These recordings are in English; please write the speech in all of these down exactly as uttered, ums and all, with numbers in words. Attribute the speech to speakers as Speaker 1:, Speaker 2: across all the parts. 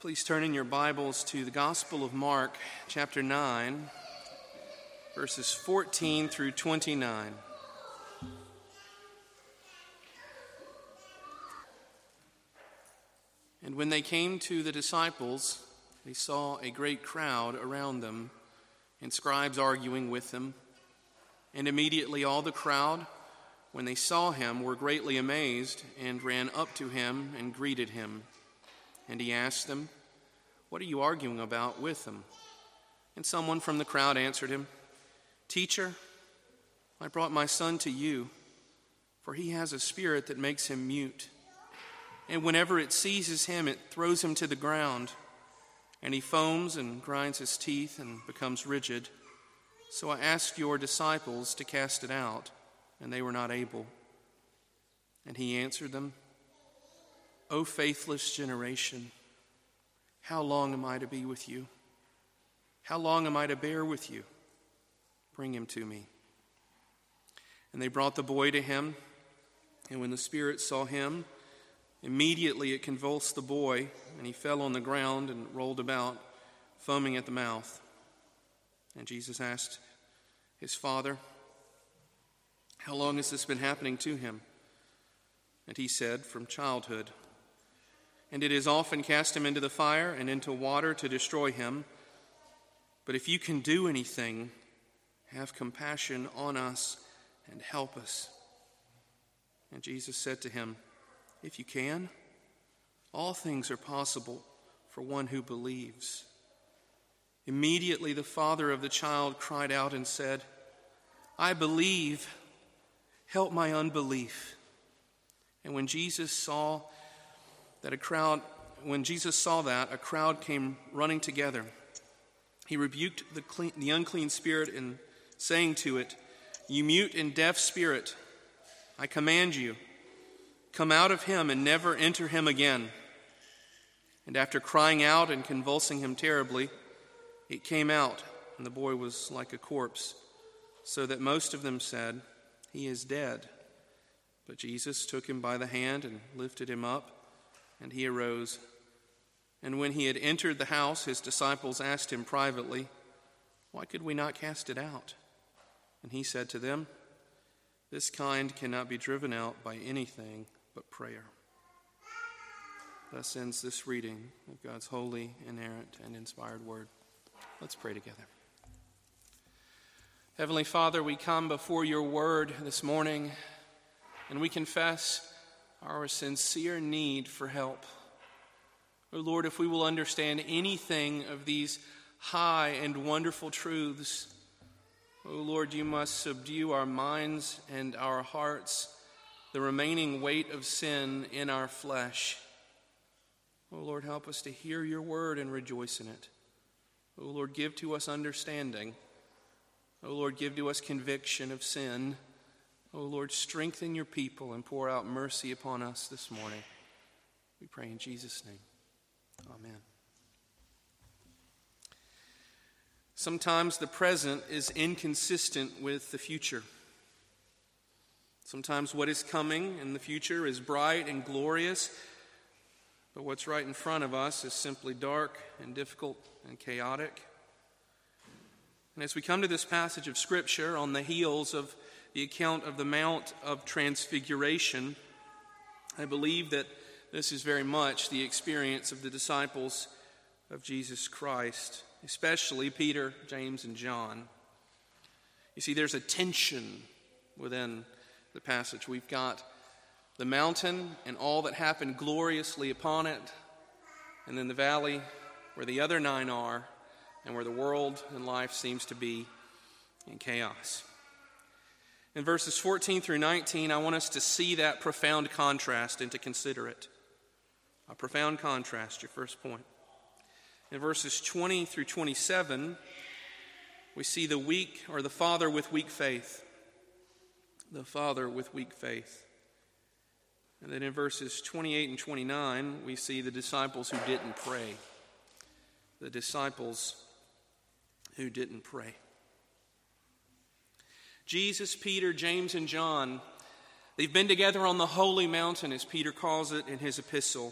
Speaker 1: Please turn in your Bibles to the Gospel of Mark, chapter nine, verses fourteen through twenty-nine. And when they came to the disciples, they saw a great crowd around them, and scribes arguing with them. And immediately all the crowd, when they saw him, were greatly amazed, and ran up to him and greeted him. And he asked them, "What are you arguing about with them?" And someone from the crowd answered him, "Teacher, I brought my son to you, for he has a spirit that makes him mute. And whenever it seizes him, it throws him to the ground, and he foams and grinds his teeth and becomes rigid. So I asked your disciples to cast it out, and they were not able." And he answered them, "O faithless generation, how long am I to be with you? How long am I to bear with you? Bring him to me." And they brought the boy to him, and when the spirit saw him, immediately it convulsed the boy, and he fell on the ground and rolled about, foaming at the mouth. And Jesus asked his father, "How long has this been happening to him?" And he said, "From childhood. And it has often cast him into the fire and into water to destroy him. But if you can do anything, have compassion on us and help us." And Jesus said to him, "If you can, all things are possible for one who believes." Immediately the father of the child cried out and said, "I believe, help my unbelief." And when Jesus saw that a crowd, when Jesus saw that, a crowd came running together. He rebuked the, clean, the unclean spirit and saying to it, "You mute and deaf spirit, I command you, come out of him and never enter him again." And after crying out and convulsing him terribly, it came out, and the boy was like a corpse, so that most of them said, "He is dead." But Jesus took him by the hand and lifted him up, and he arose. And when he had entered the house, his disciples asked him privately, "Why could we not cast it out?" And he said to them, "This kind cannot be driven out by anything but prayer." Thus ends this reading of God's holy, inerrant, and inspired word. Let's pray together. Heavenly Father, we come before your word this morning, and we confess our sincere need for help. O Lord, if we will understand anything of these high and wonderful truths, O Lord, you must subdue our minds and our hearts, the remaining weight of sin in our flesh. O Lord, help us to hear your word and rejoice in it. O Lord, give to us understanding. O Lord, give to us conviction of sin. O Lord, strengthen your people and pour out mercy upon us this morning. We pray in Jesus' name. Amen. Sometimes the present is inconsistent with the future. Sometimes what is coming in the future is bright and glorious, but what's right in front of us is simply dark and difficult and chaotic. And as we come to this passage of Scripture on the heels of the account of the Mount of Transfiguration, I believe that this is very much the experience of the disciples of Jesus Christ, especially Peter, James, and John. You see, there's a tension within the passage. We've got the mountain and all that happened gloriously upon it, and then the valley where the other nine are, and where the world and life seems to be in chaos. In verses fourteen through nineteen, I want us to see that profound contrast and to consider it. A profound contrast, your first point. In verses twenty through twenty-seven, we see the weak, or the father with weak faith. The father with weak faith. And then in verses twenty-eight and twenty-nine, we see the disciples who didn't pray. The disciples who didn't pray. Jesus, Peter, James, and John, they've been together on the holy mountain, as Peter calls it in his epistle.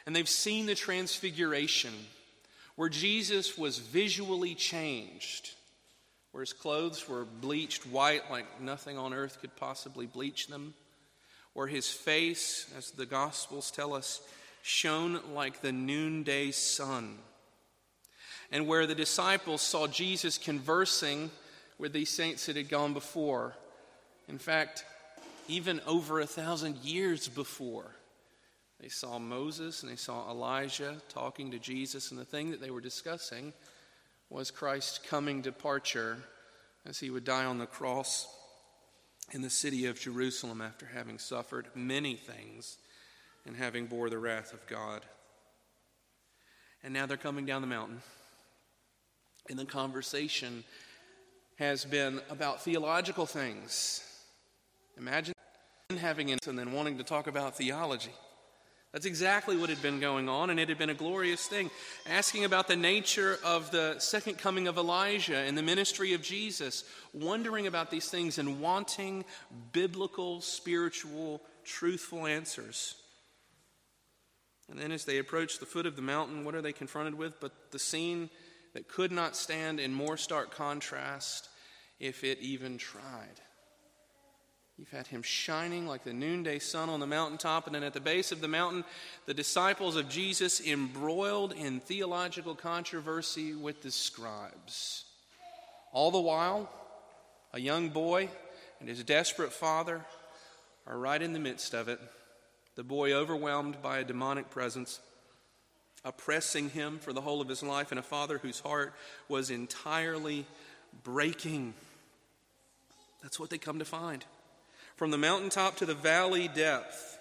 Speaker 1: And they've seen the transfiguration, where Jesus was visually changed, where his clothes were bleached white like nothing on earth could possibly bleach them, where his face, as the Gospels tell us, shone like the noonday sun, and where the disciples saw Jesus conversing with these saints that had gone before. In fact, even over a thousand years before, they saw Moses and they saw Elijah talking to Jesus, and the thing that they were discussing was Christ's coming departure as he would die on the cross in the city of Jerusalem after having suffered many things and having bore the wrath of God. And now they're coming down the mountain, and the conversation has been about theological things. Imagine having it and then wanting to talk about theology. That's exactly what had been going on, and it had been a glorious thing. Asking about the nature of the second coming of Elijah and the ministry of Jesus, wondering about these things and wanting biblical, spiritual, truthful answers. And then as they approach the foot of the mountain, what are they confronted with? But the scene that could not stand in more stark contrast if it even tried. You've had him shining like the noonday sun on the mountaintop, and then at the base of the mountain, the disciples of Jesus embroiled in theological controversy with the scribes. All the while, a young boy and his desperate father are right in the midst of it. The boy overwhelmed by a demonic presence, oppressing him for the whole of his life, and a father whose heart was entirely breaking. That's what they come to find. From the mountaintop to the valley depth.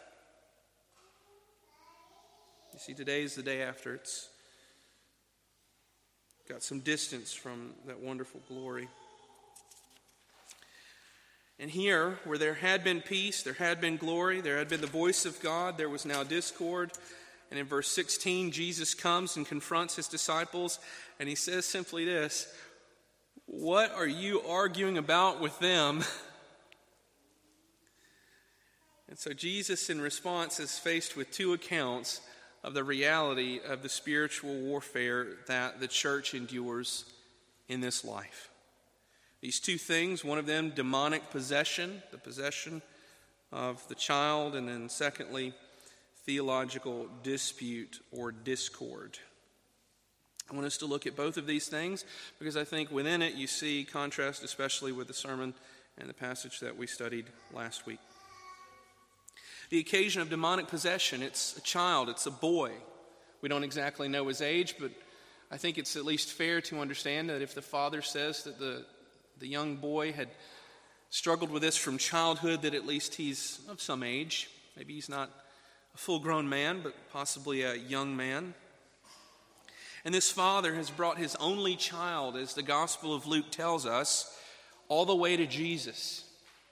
Speaker 1: You see, today is the day after. It's got some distance from that wonderful glory. And here, where there had been peace, there had been glory, there had been the voice of God, there was now discord. And in verse sixteen, Jesus comes and confronts his disciples, and he says simply this: "What are you arguing about with them?" And so Jesus, in response, is faced with two accounts of the reality of the spiritual warfare that the church endures in this life. These two things, one of them demonic possession, the possession of the child, and then secondly, theological dispute or discord. I want us to look at both of these things because I think within it you see contrast, especially with the sermon and the passage that we studied last week. The occasion of demonic possession, it's a child, it's a boy. We don't exactly know his age, but I think it's at least fair to understand that if the father says that the, the young boy had struggled with this from childhood, that at least he's of some age. Maybe he's not a full-grown man, but possibly a young man. And this father has brought his only child, as the Gospel of Luke tells us, all the way to Jesus.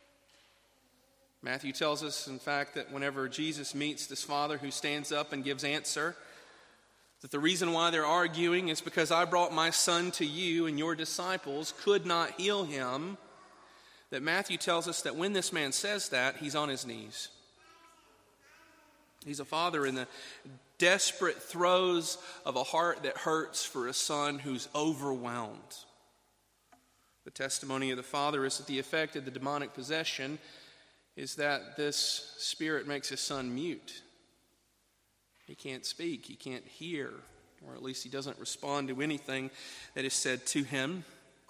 Speaker 1: Matthew tells us, in fact, that whenever Jesus meets this father who stands up and gives answer, that the reason why they're arguing is because I brought my son to you and your disciples could not heal him. That Matthew tells us that when this man says that, he's on his knees. He's a father in the desperate throes of a heart that hurts for a son who's overwhelmed. The testimony of the father is that the effect of the demonic possession is that this spirit makes his son mute. He can't speak, he can't hear, or at least he doesn't respond to anything that is said to him.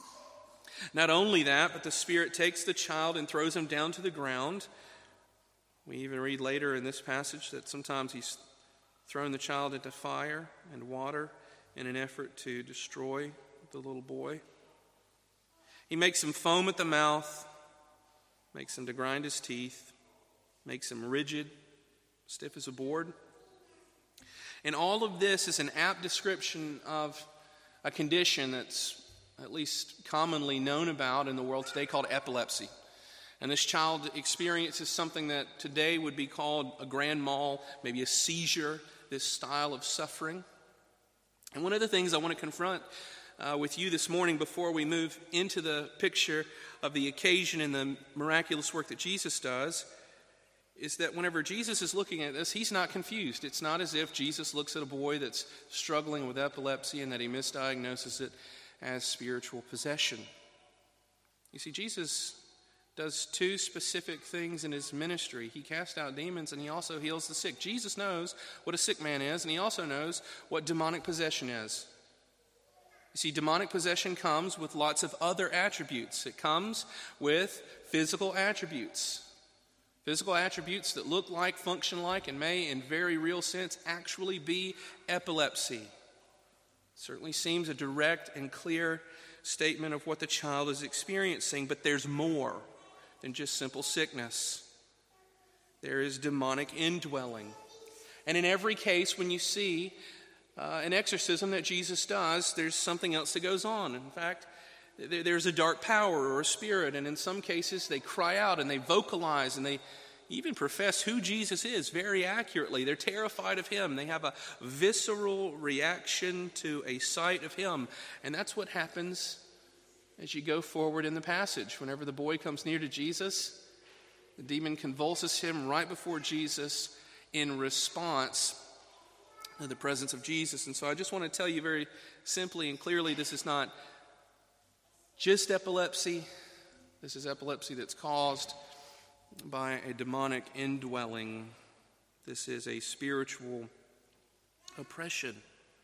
Speaker 1: Not only that, but the spirit takes the child and throws him down to the ground. We even read later in this passage that sometimes he's thrown the child into fire and water in an effort to destroy the little boy. He makes him foam at the mouth, makes him to grind his teeth, makes him rigid, stiff as a board. And all of this is an apt description of a condition that's at least commonly known about in the world today called epilepsy. And this child experiences something that today would be called a grand mal, maybe a seizure, this style of suffering. And one of the things I want to confront uh, with you this morning before we move into the picture of the occasion and the miraculous work that Jesus does is that whenever Jesus is looking at this, he's not confused. It's not as if Jesus looks at a boy that's struggling with epilepsy and that he misdiagnoses it as spiritual possession. You see, Jesus does two specific things in his ministry. He casts out demons and he also heals the sick. Jesus knows what a sick man is, and he also knows what demonic possession is. You see, demonic possession comes with lots of other attributes. It comes with physical attributes. Physical attributes that look like, function like, and may, in very real sense, actually be epilepsy. It certainly seems a direct and clear statement of what the child is experiencing, but there's more than just simple sickness. There is demonic indwelling. And in every case, when you see uh, an exorcism that Jesus does, there's something else that goes on. In fact, there's a dark power or a spirit, and in some cases they cry out and they vocalize and they even profess who Jesus is very accurately. They're terrified of him. They have a visceral reaction to a sight of him. And that's what happens as you go forward in the passage. Whenever the boy comes near to Jesus, the demon convulses him right before Jesus in response to the presence of Jesus. And so I just want to tell you very simply and clearly, this is not just epilepsy. This is epilepsy that's caused by a demonic indwelling. This is a spiritual oppression.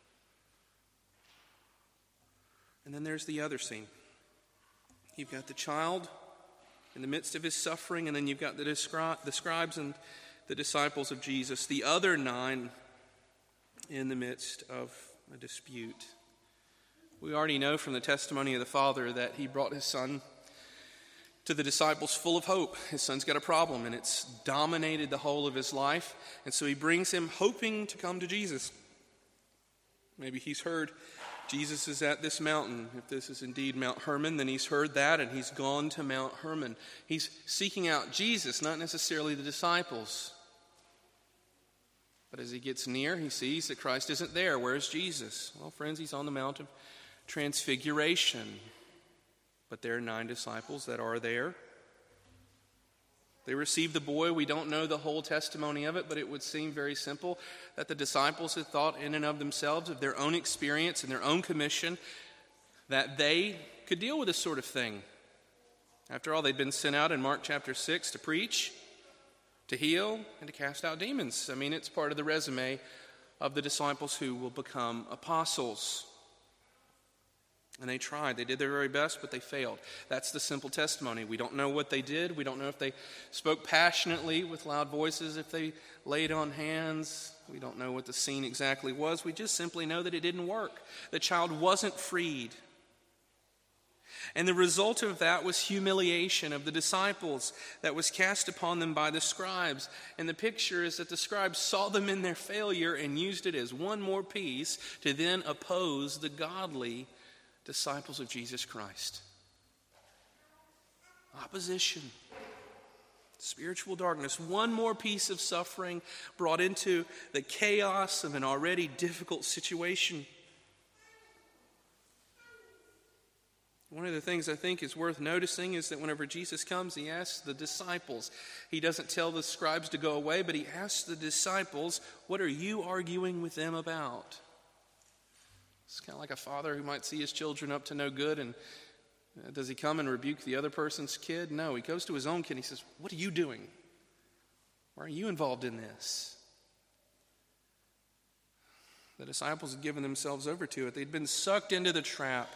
Speaker 1: And then there's the other scene. You've got the child in the midst of his suffering, and then you've got the, descri- the scribes and the disciples of Jesus, the other nine, in the midst of a dispute. We already know from the testimony of the Father that he brought his son to the disciples full of hope. His son's got a problem, and it's dominated the whole of his life. And so he brings him hoping to come to Jesus. Maybe he's heard Jesus is at this mountain. If this is indeed Mount Hermon, then he's heard that, and he's gone to Mount Hermon. He's seeking out Jesus, not necessarily the disciples. But as he gets near, he sees that Christ isn't there. Where's Jesus? Well, friends, he's on the Mount of Transfiguration. But there are nine disciples that are there. They receive the boy. We don't know the whole testimony of it, but it would seem very simple that the disciples had thought in and of themselves, of their own experience and their own commission, that they could deal with this sort of thing. After all, they'd been sent out in Mark chapter six to preach, to heal, and to cast out demons. I mean, it's part of the resume of the disciples who will become apostles. And they tried. They did their very best, but they failed. That's the simple testimony. We don't know what they did. We don't know if they spoke passionately with loud voices, if they laid on hands. We don't know what the scene exactly was. We just simply know that it didn't work. The child wasn't freed. And the result of that was humiliation of the disciples that was cast upon them by the scribes. And the picture is that the scribes saw them in their failure and used it as one more piece to then oppose the godly disciples of Jesus Christ. Opposition. Spiritual darkness. One more piece of suffering brought into the chaos of an already difficult situation. One of the things I think is worth noticing is that whenever Jesus comes, he asks the disciples. He doesn't tell the scribes to go away, but he asks the disciples, what are you arguing with them about? It's kind of like a father who might see his children up to no good, and uh, does he come and rebuke the other person's kid? No, he goes to his own kid and he says, what are you doing? Why are you involved in this? The disciples had given themselves over to it. They'd been sucked into the trap.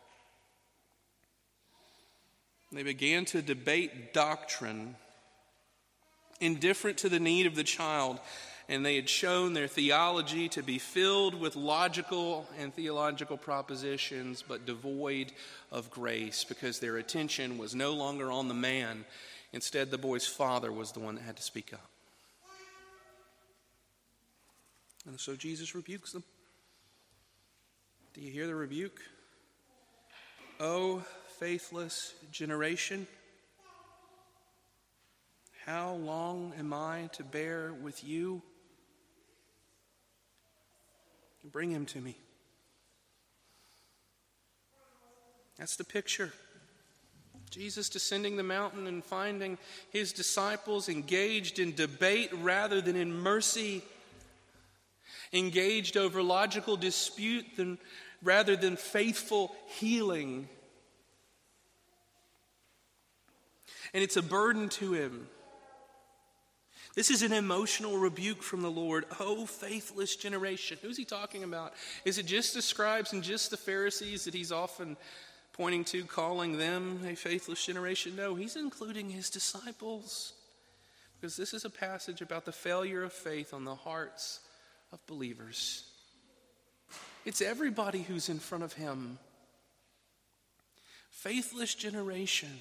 Speaker 1: They began to debate doctrine, indifferent to the need of the child. And they had shown their theology to be filled with logical and theological propositions, but devoid of grace, because their attention was no longer on the man. Instead, the boy's father was the one that had to speak up. And so Jesus rebukes them. Do you hear the rebuke? O faithless generation, how long am I to bear with you? Bring him to me. That's the picture. Jesus descending the mountain and finding his disciples engaged in debate rather than in mercy, engaged over logical dispute than, rather than faithful healing. And it's a burden to him. This is an emotional rebuke from the Lord. Oh, faithless generation. Who's he talking about? Is it just the scribes and just the Pharisees that he's often pointing to, calling them a faithless generation? No, he's including his disciples. Because this is a passage about the failure of faith on the hearts of believers. It's everybody who's in front of him. Faithless generation.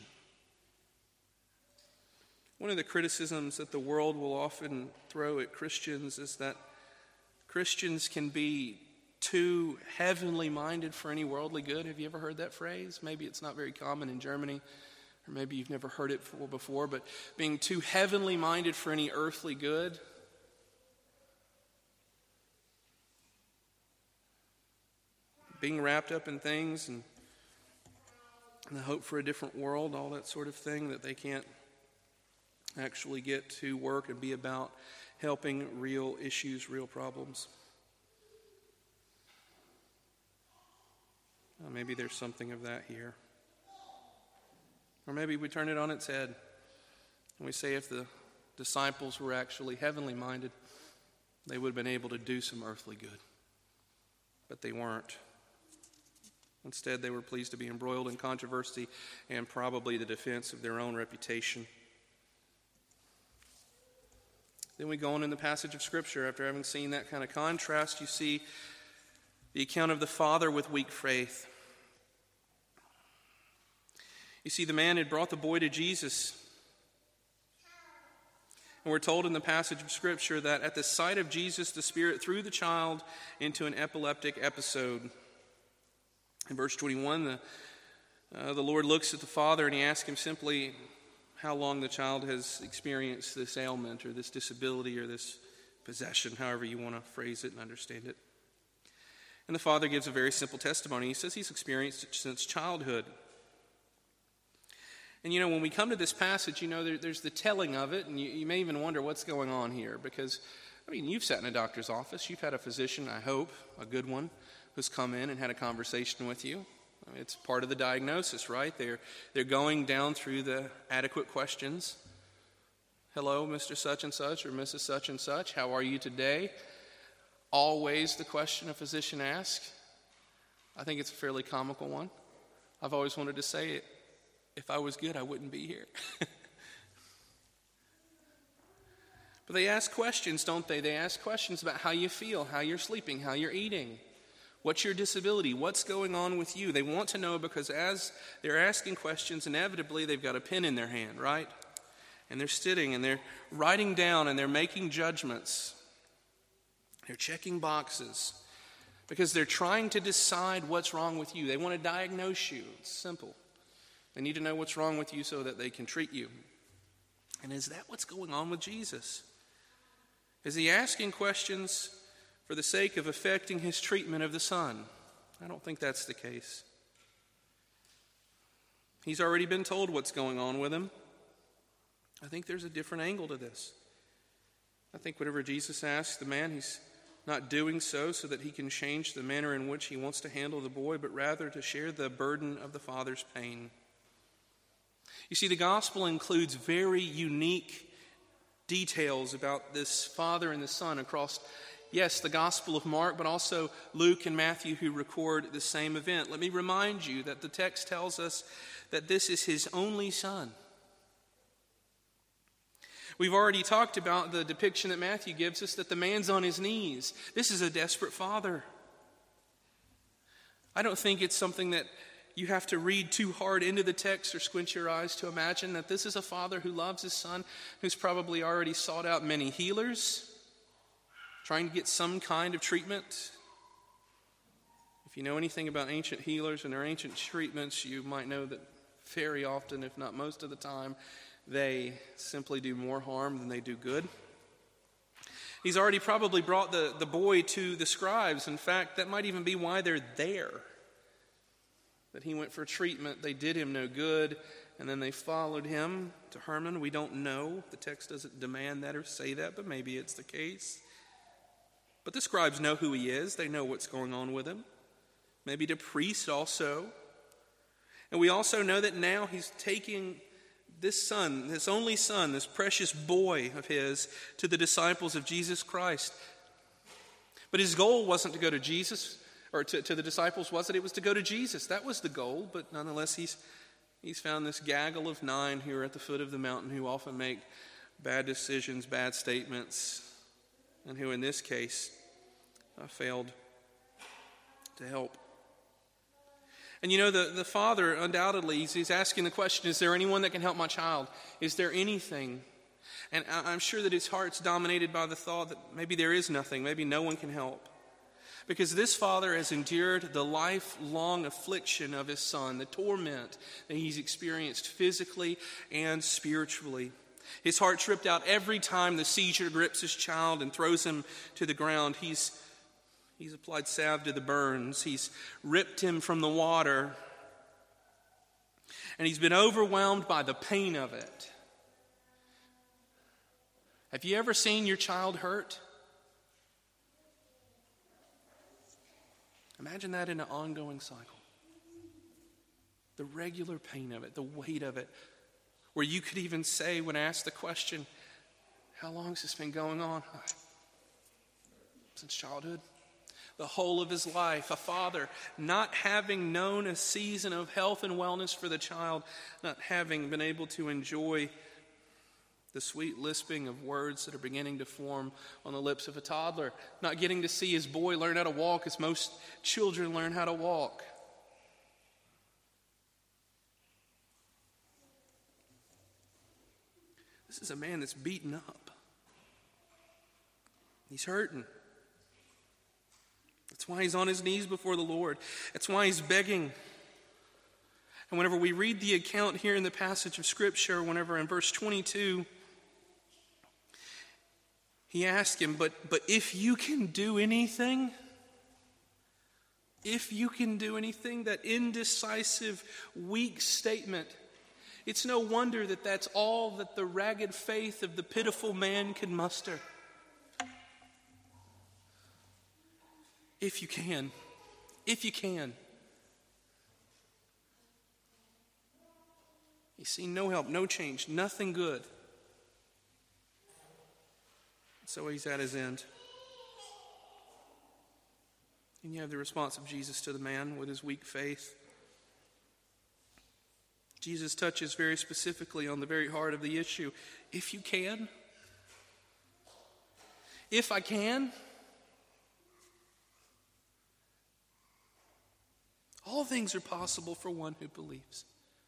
Speaker 1: One of the criticisms that the world will often throw at Christians is that Christians can be too heavenly minded for any worldly good. Have you ever heard that phrase? Maybe it's not very common in Germany, or maybe you've never heard it before, but being too heavenly minded for any earthly good. Being wrapped up in things and, and the hope for a different world, all that sort of thing, that they can't actually get to work and be about helping real issues, real problems. Well, maybe there's something of that here. Or maybe we turn it on its head and we say if the disciples were actually heavenly minded, they would have been able to do some earthly good. But they weren't. Instead, they were pleased to be embroiled in controversy and probably the defense of their own reputation. Then we go on in the passage of Scripture. After having seen that kind of contrast, you see the account of the father with weak faith. You see, the man had brought the boy to Jesus. And we're told in the passage of Scripture that at the sight of Jesus, the Spirit threw the child into an epileptic episode. In verse twenty-one, the, uh, the Lord looks at the father and he asks him simply how long the child has experienced this ailment or this disability or this possession, however you want to phrase it and understand it. And the father gives a very simple testimony. He says he's experienced it since childhood. And you know, when we come to this passage, you know, there, there's the telling of it, and you, you may even wonder what's going on here. Because, I mean, you've sat in a doctor's office. You've had a physician, I hope, a good one, who's come in and had a conversation with you. I mean, it's part of the diagnosis, right? They're, they're going down through the adequate questions. Hello, Mister Such and Such or Missus Such and Such. How are you today? Always the question a physician asks. I think it's a fairly comical one. I've always wanted to say it. If I was good, I wouldn't be here. But they ask questions, don't they? They ask questions about how you feel, how you're sleeping, how you're eating. What's your disability? What's going on with you? They want to know because as they're asking questions, inevitably they've got a pen in their hand, right? And they're sitting and they're writing down and they're making judgments. They're checking boxes because they're trying to decide what's wrong with you. They want to diagnose you. It's simple. They need to know what's wrong with you so that they can treat you. And is that what's going on with Jesus? Is he asking questions for the sake of affecting his treatment of the son? I don't think that's the case. He's already been told what's going on with him. I think there's a different angle to this. I think whatever Jesus asks the man, he's not doing so so that he can change the manner in which he wants to handle the boy, but rather to share the burden of the father's pain. You see, the gospel includes very unique details about this father and the son across, yes, the Gospel of Mark, but also Luke and Matthew who record the same event. Let me remind you that the text tells us that this is his only son. We've already talked about the depiction that Matthew gives us, that the man's on his knees. This is a desperate father. I don't think it's something that you have to read too hard into the text or squint your eyes to imagine that this is a father who loves his son, who's probably already sought out many healers, trying to get some kind of treatment. If you know anything about ancient healers and their ancient treatments, you might know that very often, if not most of the time, they simply do more harm than they do good. He's already probably brought the, the boy to the scribes. In fact, that might even be why they're there. That he went for treatment, they did him no good, and then they followed him to Hermon. We don't know. The text doesn't demand that or say that, but maybe it's the case. But the scribes know who he is. They know what's going on with him. Maybe the priest also. And we also know that now he's taking this son, this only son, this precious boy of his, to the disciples of Jesus Christ. But his goal wasn't to go to Jesus, or to, to the disciples, was it? It was to go to Jesus. That was the goal, but nonetheless, he's he's found this gaggle of nine who are at the foot of the mountain who often make bad decisions, bad statements, and who in this case uh, failed to help. And you know, the, the father, undoubtedly, he's, he's asking the question, is there anyone that can help my child? Is there anything? And I, I'm sure that his heart's dominated by the thought that maybe there is nothing, maybe no one can help. Because this father has endured the lifelong affliction of his son, the torment that he's experienced physically and spiritually. His heart's ripped out every time the seizure grips his child and throws him to the ground. He's He's applied salve to the burns. He's ripped him from the water. And he's been overwhelmed by the pain of it. Have you ever seen your child hurt? Imagine that in an ongoing cycle. The regular pain of it, the weight of it, where you could even say, when asked the question, how long has this been going on? Since childhood. The whole of his life, a father not having known a season of health and wellness for the child, not having been able to enjoy the sweet lisping of words that are beginning to form on the lips of a toddler, not getting to see his boy learn how to walk as most children learn how to walk. This is a man that's beaten up. He's hurting. That's why he's on his knees before the Lord. That's why he's begging. And whenever we read the account here in the passage of Scripture, whenever in verse twenty-two, he asked him, but, but if you can do anything, if you can do anything, that indecisive, weak statement, it's no wonder that that's all that the ragged faith of the pitiful man can muster. If you can. If you can. You see, no help, no change, nothing good. So he's at his end. And you have the response of Jesus to the man with his weak faith. Jesus touches very specifically on the very heart of the issue. If you can. If I can. All things are possible for one who believes.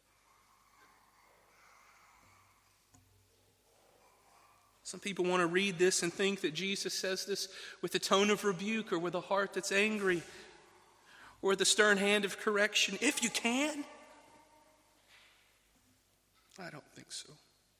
Speaker 1: Some people want to read this and think that Jesus says this with a tone of rebuke or with a heart that's angry or with a stern hand of correction. If you can. I don't think so.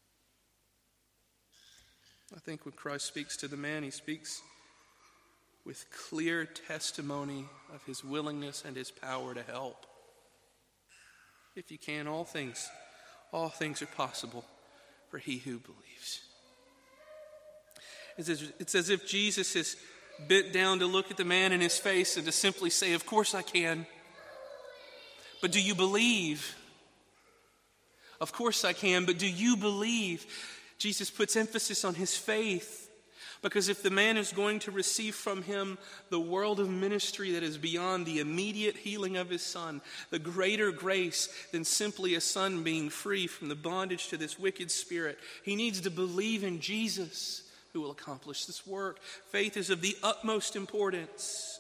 Speaker 1: I think when Christ speaks to the man, he speaks with clear testimony of his willingness and his power to help. If you can, all things, all things are possible for he who believes. It's as, it's as if Jesus has bent down to look at the man in his face and to simply say, of course I can. But do you believe? Of course I can, but do you believe? Jesus puts emphasis on his faith. Because if the man is going to receive from him the world of ministry that is beyond the immediate healing of his son, the greater grace than simply a son being free from the bondage to this wicked spirit, he needs to believe in Jesus who will accomplish this work. Faith is of the utmost importance.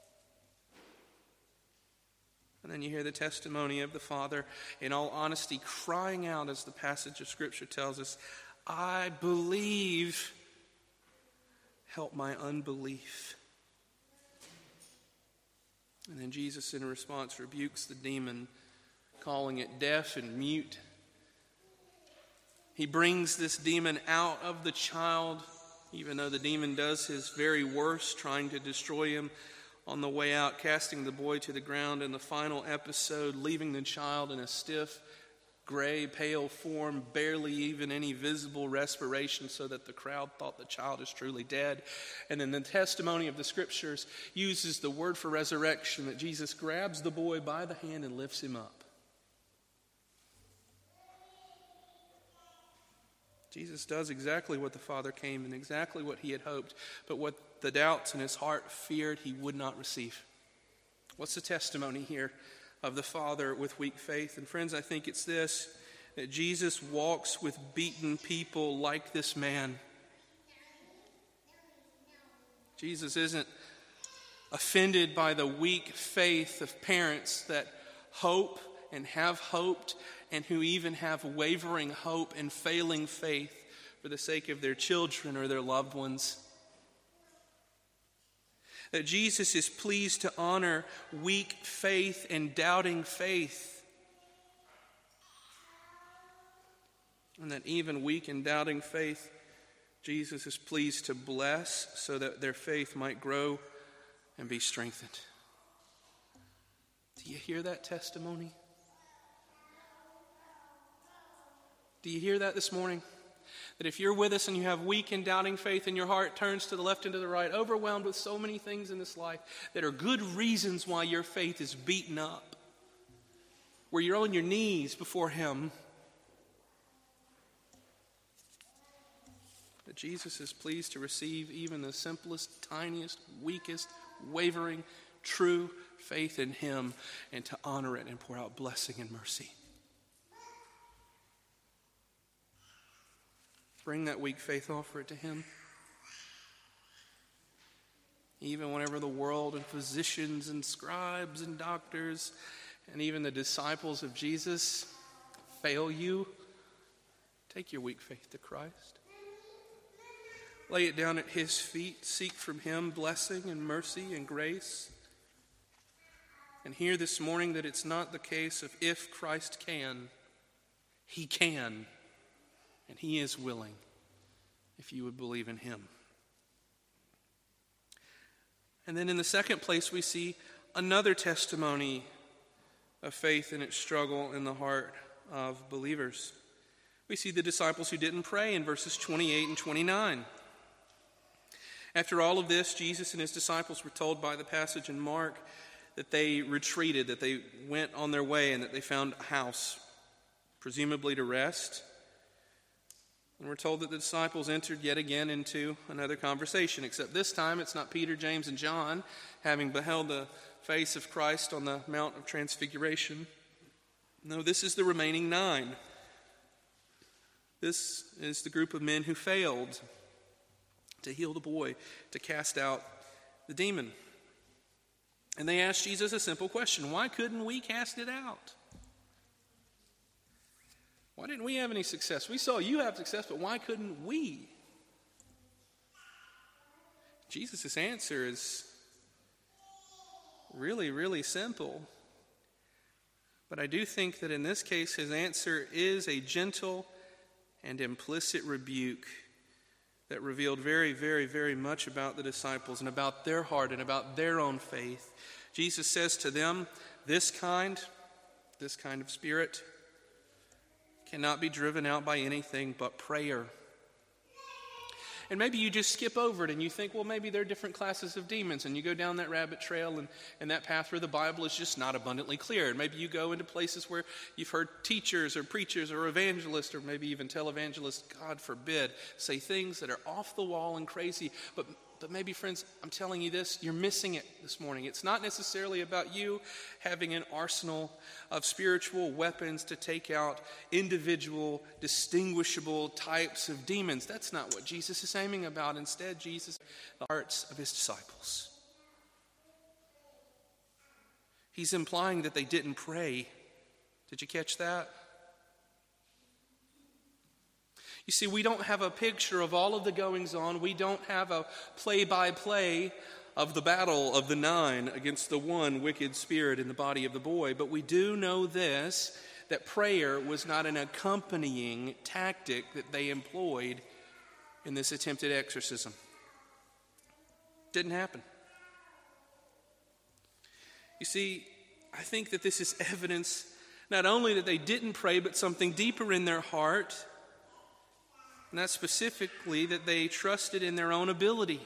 Speaker 1: And then you hear the testimony of the father, in all honesty, crying out as the passage of Scripture tells us, I believe. Help my unbelief. And then Jesus, in response, rebukes the demon, calling it deaf and mute. He brings this demon out of the child, even though the demon does his very worst, trying to destroy him. On the way out, casting the boy to the ground in the final episode, leaving the child in a stiff, gray, pale form, barely even any visible respiration, so that the crowd thought the child is truly dead. And then the testimony of the scriptures uses the word for resurrection, that Jesus grabs the boy by the hand and lifts him up. Jesus does exactly what the Father came and exactly what he had hoped, but what the doubts in his heart feared he would not receive. What's the testimony here of the Father with weak faith? And friends, I think it's this, that Jesus walks with beaten people like this man. Jesus isn't offended by the weak faith of parents that hope and have hoped, and who even have wavering hope and failing faith for the sake of their children or their loved ones. That Jesus is pleased to honor weak faith and doubting faith. And that even weak and doubting faith, Jesus is pleased to bless so that their faith might grow and be strengthened. Do you hear that testimony? Do you hear that this morning? That if you're with us and you have weak and doubting faith and your heart turns to the left and to the right, overwhelmed with so many things in this life that are good reasons why your faith is beaten up, where you're on your knees before him, that Jesus is pleased to receive even the simplest, tiniest, weakest, wavering, true faith in him, and to honor it and pour out blessing and mercy. Bring that weak faith, offer it to him. Even whenever the world and physicians and scribes and doctors and even the disciples of Jesus fail you, take your weak faith to Christ. Lay it down at his feet. Seek from him blessing and mercy and grace. And hear this morning that it's not the case of if Christ can. He can. And he is willing, if you would believe in him. And then in the second place, we see another testimony of faith in its struggle in the heart of believers. We see the disciples who didn't pray in verses twenty-eight and twenty-nine. After all of this, Jesus and his disciples were told by the passage in Mark that they retreated, that they went on their way, and that they found a house, presumably to rest. And we're told that the disciples entered yet again into another conversation, except this time it's not Peter, James, and John, having beheld the face of Christ on the Mount of Transfiguration. No, this is the remaining nine. This is the group of men who failed to heal the boy, to cast out the demon. And they asked Jesus a simple question: why couldn't we cast it out? Why didn't we have any success? We saw you have success, but why couldn't we? Jesus' answer is really, really simple. But I do think that in this case, his answer is a gentle and implicit rebuke that revealed very, very, very much about the disciples and about their heart and about their own faith. Jesus says to them, this kind, this kind of spirit cannot be driven out by anything but prayer. And maybe you just skip over it and you think, well, maybe there are different classes of demons, and you go down that rabbit trail and, and that path where the Bible is just not abundantly clear. And maybe you go into places where you've heard teachers or preachers or evangelists, or maybe even televangelists, God forbid, say things that are off the wall and crazy. But But maybe, friends, I'm telling you this, you're missing it this morning. It's not necessarily about you having an arsenal of spiritual weapons to take out individual, distinguishable types of demons. That's not what Jesus is aiming about. Instead, Jesus, the hearts of his disciples. He's implying that they didn't pray. Did you catch that? You see, we don't have a picture of all of the goings-on. We don't have a play-by-play of the battle of the nine against the one wicked spirit in the body of the boy. But we do know this, that prayer was not an accompanying tactic that they employed in this attempted exorcism. Didn't happen. You see, I think that this is evidence Not only that they didn't pray, but something deeper in their heart, and that's specifically that they trusted in their own ability.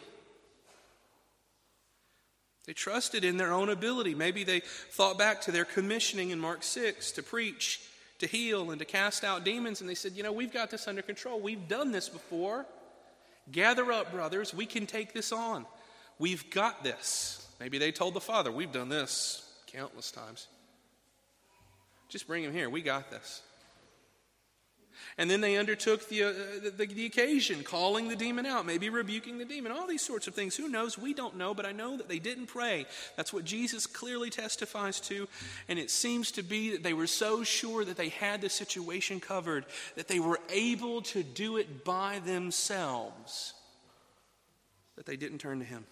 Speaker 1: They trusted in their own ability. Maybe they thought back to their commissioning in Mark six to preach, to heal, and to cast out demons, and they said, you know, we've got this under control. We've done this before. Gather up, brothers. We can take this on. We've got this. Maybe they told the Father, we've done this countless times. Just bring him here. We got this. And then they undertook the, uh, the, the occasion, calling the demon out, maybe rebuking the demon, all these sorts of things. Who knows? We don't know, but I know that they didn't pray. That's what Jesus clearly testifies to. And it seems to be that they were so sure that they had the situation covered, that they were able to do it by themselves, that they didn't turn to him.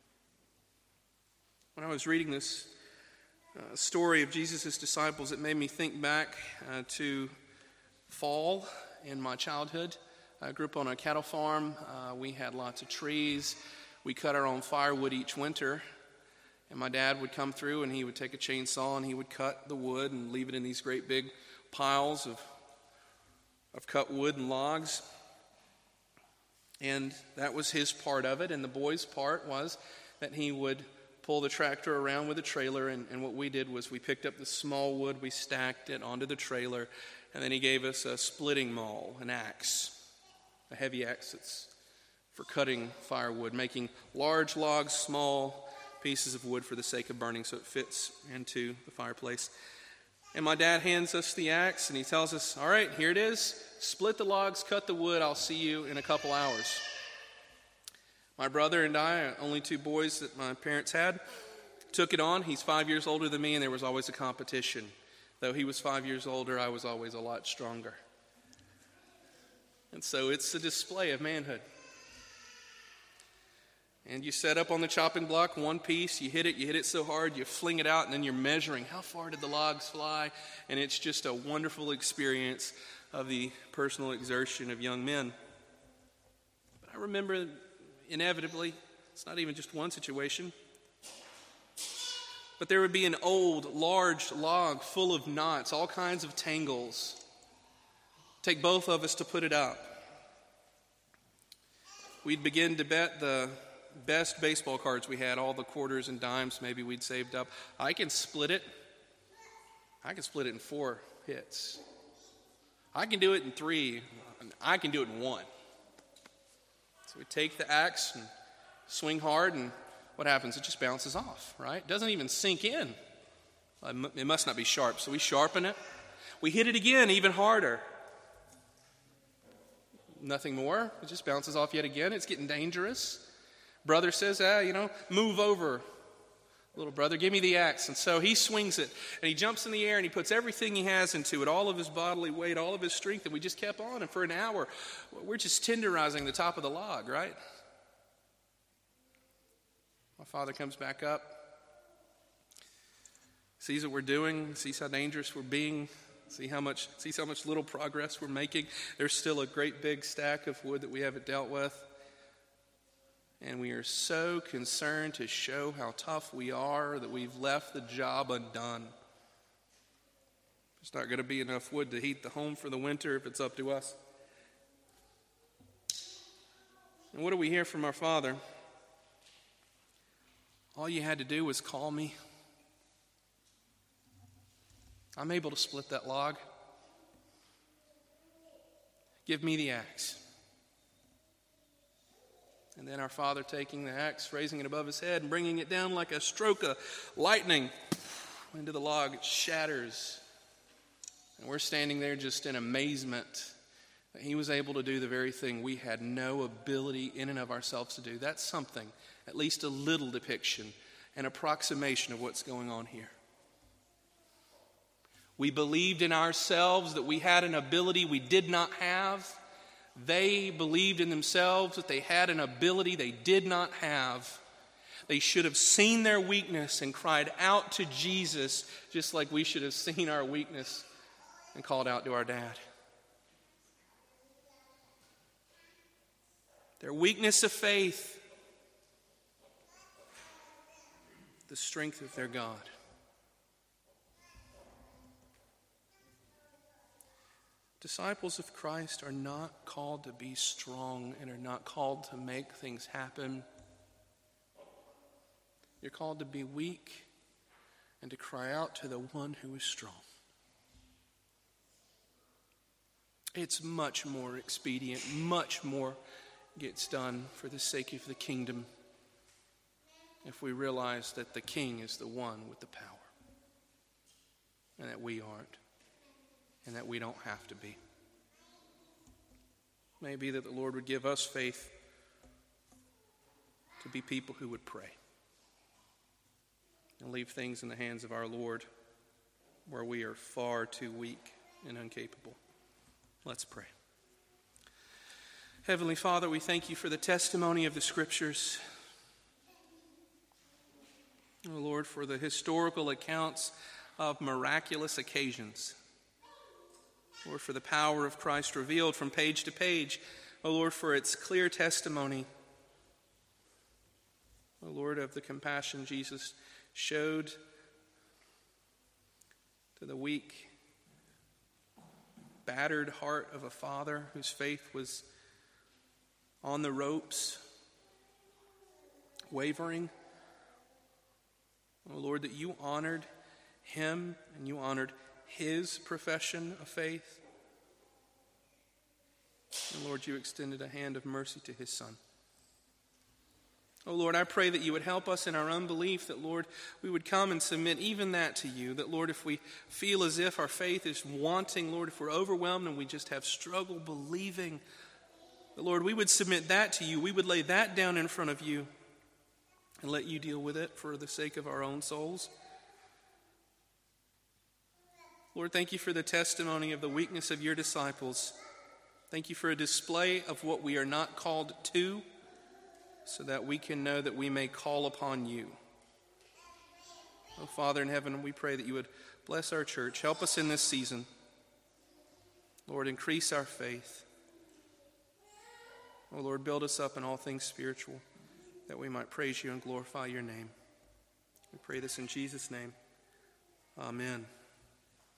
Speaker 1: When I was reading this uh, story of Jesus' disciples, it made me think back uh, to fall in my childhood. I grew up on a cattle farm. Uh, we had lots of trees. We cut our own firewood each winter. And my dad would come through and he would take a chainsaw and he would cut the wood and leave it in these great big piles of, of cut wood and logs. And that was his part of it. And the boys' part was that he would pull the tractor around with a trailer. And, and what we did was we picked up the small wood, we stacked it onto the trailer, and then he gave us a splitting maul, an axe, a heavy axe that's for cutting firewood, making large logs, small pieces of wood for the sake of burning so it fits into the fireplace. And my dad hands us the axe and he tells us, all right, here it is. Split the logs, cut the wood. I'll see you in a couple hours. My brother and I, only two boys that my parents had, took it on. He's five years older than me, and there was always a competition. Though he was five years older, I was always a lot stronger. And so it's a display of manhood. And you set up on the chopping block one piece, you hit it, you hit it so hard, you fling it out, and then you're measuring how far did the logs fly. And it's just a wonderful experience of the personal exertion of young men. But I remember, inevitably, it's not even just one situation, but there would be an old, large log full of knots, all kinds of tangles. Take both of us to put it up. We'd begin to bet the best baseball cards we had, all the quarters and dimes maybe we'd saved up. I can split it. I can split it in four hits. I can do it in three. I can do it in one. So we take the axe and swing hard, and what happens? It just bounces off, right? It doesn't even sink in. It must not be sharp. So we sharpen it. We hit it again, even harder. Nothing more. It just bounces off yet again. It's getting dangerous. Brother says, ah, you know, move over. Little brother, give me the axe. And so he swings it, and he jumps in the air, and he puts everything he has into it, all of his bodily weight, all of his strength, and we just kept on. And for an hour, we're just tenderizing the top of the log, right? My father comes back up, sees what we're doing, sees how dangerous we're being, see how much, sees how much little progress we're making. There's still a great big stack of wood that we haven't dealt with. And we are so concerned to show how tough we are that we've left the job undone. There's not going to be enough wood to heat the home for the winter if it's up to us. And what do we hear from our father? All you had to do was call me. I'm able to split that log. Give me the axe. And then our father taking the axe, raising it above his head and bringing it down like a stroke of lightning into the log. It shatters. And we're standing there just in amazement that he was able to do the very thing we had no ability in and of ourselves to do. That's something, at least a little depiction, an approximation of what's going on here. We believed in ourselves that we had an ability we did not have. They believed in themselves that they had an ability they did not have. They should have seen their weakness and cried out to Jesus, just like we should have seen our weakness and called out to our dad. Their weakness of faith, the strength of their God. Disciples of Christ are not called to be strong and are not called to make things happen. You're called to be weak and to cry out to the one who is strong. It's much more expedient, much more gets done for the sake of the kingdom if we realize that the King is the one with the power and that we aren't and that we don't have to be. Maybe that the Lord would give us faith to be people who would pray and leave things in the hands of our Lord where we are far too weak and incapable. Let's pray. Heavenly Father, we thank you for the testimony of the Scriptures. Oh Lord, for the historical accounts of miraculous occasions. Lord, for the power of Christ revealed from page to page. Oh Lord, for its clear testimony. Oh Lord, of the compassion Jesus showed to the weak, battered heart of a father whose faith was on the ropes, wavering. Oh Lord, that you honored him and you honored his profession of faith. And Lord, you extended a hand of mercy to his son. Oh Lord, I pray that you would help us in our unbelief, that Lord, we would come and submit even that to you, that Lord, if we feel as if our faith is wanting, Lord, if we're overwhelmed and we just have struggle believing, that Lord, we would submit that to you, we would lay that down in front of you and let you deal with it for the sake of our own souls. Lord, thank you for the testimony of the weakness of your disciples. Thank you for a display of what we are not called to, so that we can know that we may call upon you. Oh, Father in heaven, we pray that you would bless our church. Help us in this season. Lord, increase our faith. Oh, Lord, build us up in all things spiritual, that we might praise you and glorify your name. We pray this in Jesus' name. Amen.